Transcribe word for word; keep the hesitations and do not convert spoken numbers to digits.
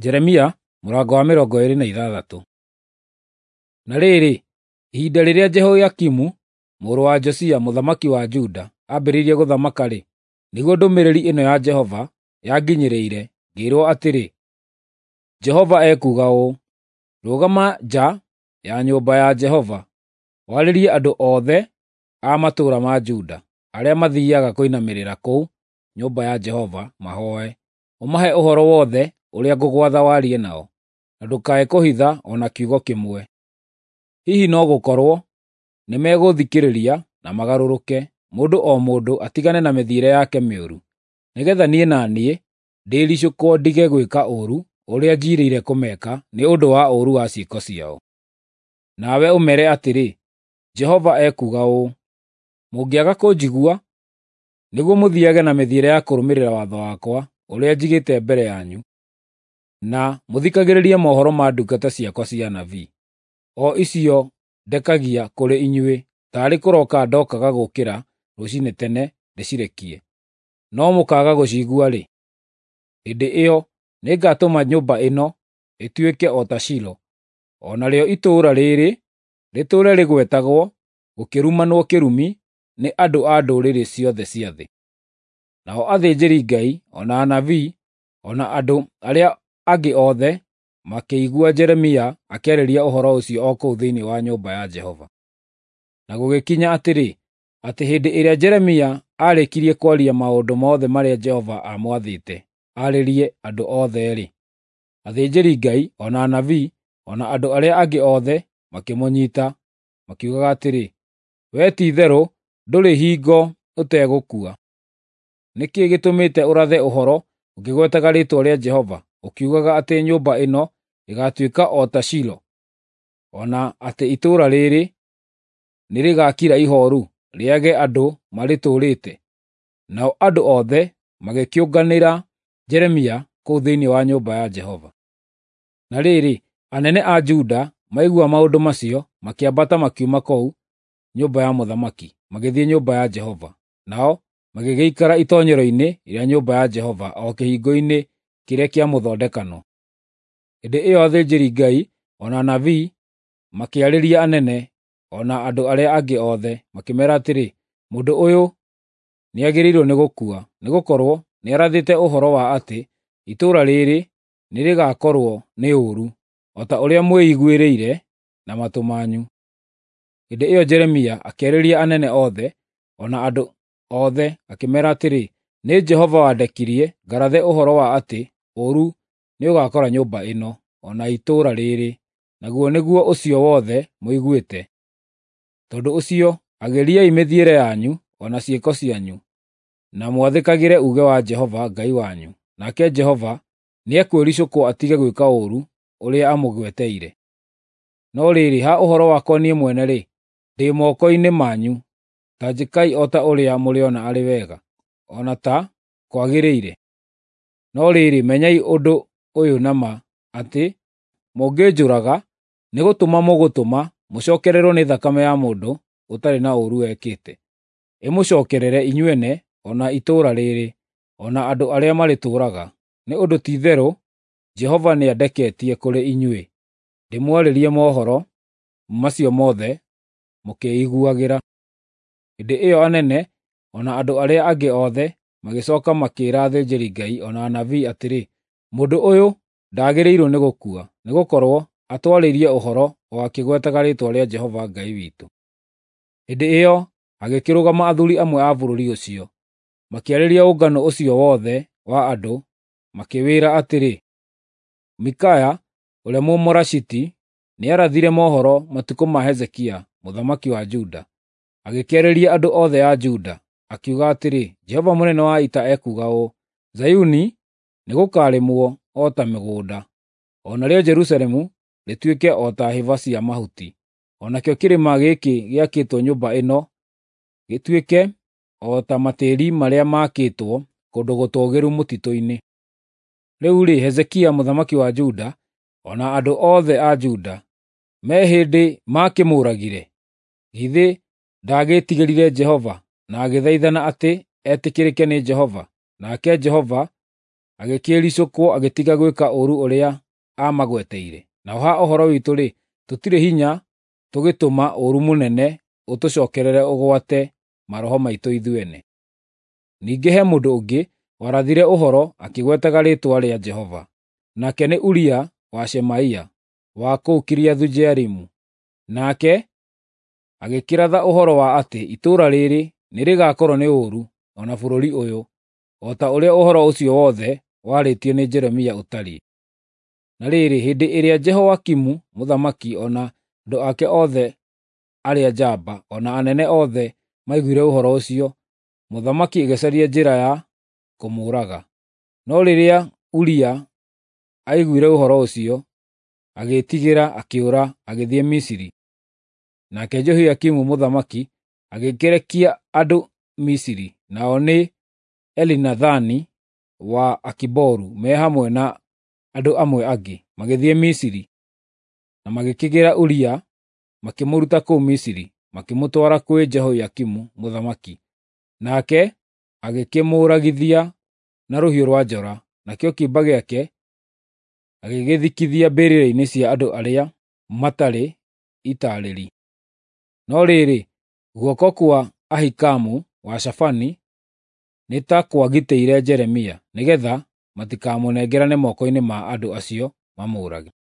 Jeremia mũrango wa mĩrongo ĩĩrĩ na ithathatũ. Na rĩrĩ, ihinda rĩrĩa Jehoiakimu mũrũ wa Josia mũthamaki wa Juda ambĩrĩirie gũthamaka-rĩ, nĩguo ndũmĩrĩri ĩno ya Jehova yanginyĩrĩire, ngĩĩrwo atĩrĩ: Jehova ekuuga ũũ: rũgama nja ya nyũmba ya Jehova, warĩrie andũ othe a matũũra ma Juda arĩa mathiiaga kũinamĩrĩra kũu nyũmba ya Jehova mahooe, ũmahe ũhoro wothe ũrĩa ngũgwatha warie nao, na ndũkae kũhitha o na kiugo kĩmwe. Hihi no gũkorwo nĩmegũthikĩrĩria na magarũrũke, mũndũ o mũndũ atigane na mĩthiĩre yake mĩũru, nĩgeetha niĩ na niĩ ndĩĩricũkwo ndige gwĩka ũũru ũrĩa njiirĩire kũmeka nĩ ũndũ wa ũũru wa ciĩko ciao. Nawe ũmeere atĩrĩ: Jehova ekuuga ũũ: mũngĩaga kũnjigua, nĩguo mũthiage na mĩthiĩre ya kũrũmĩrĩra watho wakwa ũrĩa njigĩte mbere yanyu, na mũthikagĩrĩrie mohoro ma ndungata ciakwa cia anabii, o icio ndekagia kũrĩ inyuĩ, taarĩ kũroka ndokaga gũũkĩra rũciinĩ tene ndĩcirekie, no mũkaaga gũciigua-rĩ, hĩndĩ ĩyo nĩngatũma nyũmba ĩno ĩtuĩke o ta Shilo, o narĩo itũũra rĩrĩ rĩtũũre rĩgwetagwo gũkĩrumanwo kĩrumi nĩ andũ a ndũrĩrĩ ciothe cia thĩ. Nao athĩnjĩri-Ngai, o na anabii, o na andũ arĩa angĩ othe makĩigua Jeremia akĩarĩria ũhoro ũcio o kũu thĩinĩ wa nyũmba ya Jehova. Na gũgĩkinya atĩrĩ, atĩ hĩndĩ ĩrĩa Jeremia aarĩkirie kwaria maũndũ mothe marĩa Jehova aamwathĩte aarĩrie andũ othe-rĩ, athĩnjĩri-Ngai, o na anabii, o na andũ arĩa angĩ othe makĩmũnyiita, makiugaga atĩrĩ, wee ti-itherũ ndũrĩ hingo ũtegũkua. Nĩ kĩĩ gĩtũmĩte ũrathe ũhoro ũkĩgwetaga rĩĩtwa rĩa Jehova, ũkiugaga atĩ nyũmba ĩno ĩgaatuĩka o ta Shilo, o na atĩ itũũra rĩrĩ nĩrĩgakira ihooru rĩage andũ marĩtũũrĩte? Nao andũ othe magĩkĩũnganĩra Jeremia kũu thĩinĩ wa nyũmba ya Jehova. Na rĩrĩ, anene a Juda maigua maũndũ macio, makĩambata makiuma kũu nyũmba ya mũthamaki, magĩthiĩ nyũmba ya Jehova, nao magĩgĩikara itoonyero-inĩ rĩa nyũmba ya Jehova o kĩhingo-inĩ kĩrĩa kĩa mũthondekano. Hĩndĩ ĩyo athĩnjĩri-Ngai, o na anabii makĩarĩria anene, o na andũ arĩa angĩ othe, makĩmeera atĩrĩ, mũndũ ũyũ nĩagĩrĩirwo nĩ gũkua, nĩgũkorwo nĩarathĩte ũhoro wa atĩ itũũra rĩrĩ nĩrĩgakorwo nĩ ũũru, o ta ũrĩa mwĩiguĩrĩire na matũ manyu. Hĩndĩ ĩyo Jeremia akĩarĩria anene othe, o na andũ othe, akĩmeera atĩrĩ, nĩ Jehova wandekirie ngarathe ũhoro wa atĩ ũũru nĩũgakora nyũmba ĩno, o na itũũra rĩrĩ, naguo nĩguo ũcio wothe mũiguĩte. Tondũ ũcio agĩriai mĩthiĩre yanyu o na ciĩko cianyu, na mwathĩkagĩre uuge wa Jehova Ngai wanyu, nake Jehova nĩekwĩricũkwo atige gwĩka ũũru ũrĩa amũgweteire. No rĩrĩ, ha ũhoro wakwa niĩ mwene-rĩ, ndĩ moko-inĩ manyu, ta njĩkai o ta ũrĩa mũrĩona arĩ wega, o na ta kwagĩrĩire. No rĩrĩ, menyai ũndũ ũyũ na ma, atĩ mũngĩnjũraga, nĩgũtũma mũgũtũma mũcookererwo nĩ thakame ya mũndũ ũtarĩ na ũũru wekĩte, ĩmũcookerere inyuene, o na itũũra rĩrĩ, o na andũ arĩa marĩtũũraga, nĩ ũndũ ti-itherũ Jehova nĩandeketie kũrĩ inyuĩ, ndĩmwarĩrie mohoro macio mothe mũkĩĩiguagĩra. Hĩndĩ ĩyo anene, o na andũ arĩa angĩ othe magĩcooka makĩĩra athĩnjĩri-Ngai, o na anabii atĩrĩ, mũndũ ũyũ ndagĩrĩirwo nĩ gũkua, nĩgũkorwo atwarĩirie ũhoro o akĩgwetaga rĩĩtwa rĩa Jehova Ngai witũ. Hĩndĩ ĩyo hagĩkĩrũgama athuuri amwe a bũrũri ũcio, makĩarĩria ũngano ũcio wothe wa andũ, makĩwĩra atĩrĩ, Mikaya ũrĩa Mũmorashiti nĩarathire mohoro matukũ ma Hezekia mũthamaki wa Juda, agĩkĩarĩria andũ othe a Juda, akiuga atĩrĩ, Jehova mũnene wa ita ekuuga ũũ: Zayuni nĩgũkarĩmwo o ta mĩgũnda, o narĩo Jerusalemu rĩtuĩke o ta hĩba cia mahuti, o nakĩo kĩrĩma gĩkĩ gĩakĩtwo nyũmba ĩno gĩtuĩke o ta matĩĩri marĩa maakĩtwo kũndũ gũtũũgĩru mũtitũ-inĩ. Rĩu-rĩ, Hezekia mũthamaki wa Juda, o na andũ othe a Juda, me hĩndĩ maakĩmũragire, githĩ ndagĩĩtigĩrire Jehova na agĩthaithana atĩ etĩkĩrĩke nĩ Jehova, nake Jehova agĩkĩricũkwo agĩtiga gwĩka ũũru ũrĩa amagweteire. Na ha ũhoro witũ-rĩ, tũtirĩ hinya tũgĩtũma ũũru mũnene ũtũcokerere ũgwate maroho maitũ ithuene. Ningĩ he mũndũ ũngĩ warathire ũhoro akĩgwetaga rĩĩtwa rĩa Jehova, nake nĩ Uria wa Shemaia wa kũu Kiriathu-Jearimu. Nake agĩkĩratha ũhoro wa atĩ itũũra rĩrĩ nĩrĩgakorwo nĩ ũũru, o na bũrũri ũyũ, o ta ũrĩa ũhoro ũcio wothe warĩtio nĩ Jeremia ũtariĩ. Na rĩrĩ, hĩndĩ ĩrĩa Jehoakimu mũthamaki o na andũ ake othe arĩa njamba, o na anene othe maiguire ũhoro ũcio, mũthamaki agĩcaria njĩra ya kũmũũraga. No rĩrĩa Uria aiguire ũhoro ũcio, agĩĩtigĩra, akĩũra, agĩthiĩ Misiri. Nake Jehoiakimu mũthamaki agĩkĩrekia andũ Misiri, nao nĩ Elinathani wa Akiboru me hamwe na andũ amwe angĩ, magĩthiĩ Misiri, na magĩkĩgĩra Uria, makĩmũruta kũu Misiri, makĩmũtwara kwĩ Jehoiakimu mũthamaki. Nake agĩkĩmũũragithia na rũhiũ rwa njora, nakĩo kĩimba gĩake agĩgĩthikithia mbĩrĩra-inĩ cia andũ arĩa matarĩ itaarĩri. No rĩrĩ, guoko kwa Ahikamu wa Shafani nĩ ta kwagitĩire Jeremia, nĩgetha matikamũnengerane moko-inĩ ma andũ acio mamũũrage.